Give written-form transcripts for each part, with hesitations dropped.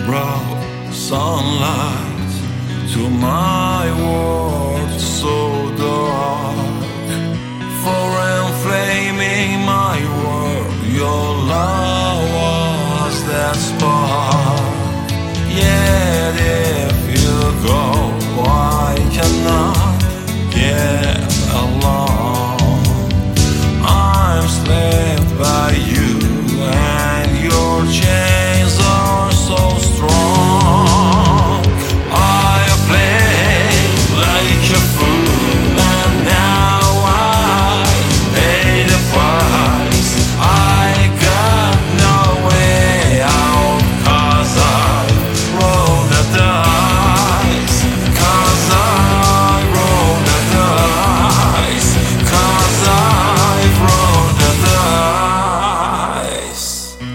brought sunlight to my world so dark. For inflaming my world, your love was that spark. Yet if you go, I cannot get along. I'm enslaved by you, and your chains are so strong. I played like a fool, and now I pay the price. I got no way out, 'cause I rolled the dice. 'Cause I rolled the dice. 'Cause I rolled the dice.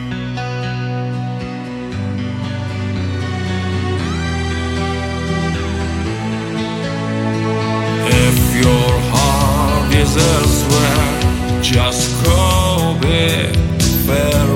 If your heart is elsewhere, just go be fair.